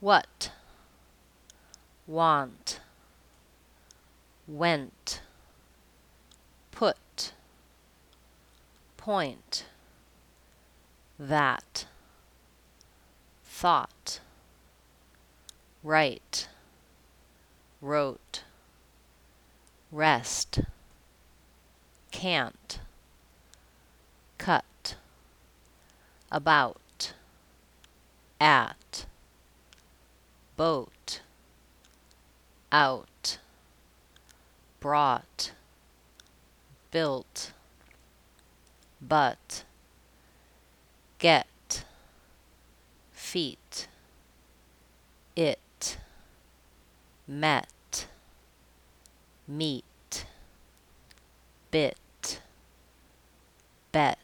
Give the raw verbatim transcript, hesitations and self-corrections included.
what, want, went, put, point, that, thought, write, wrote, rest, can't, cut, about, at, boat, out, brought, built, but, get, feet, it, met, meet, bit, bet.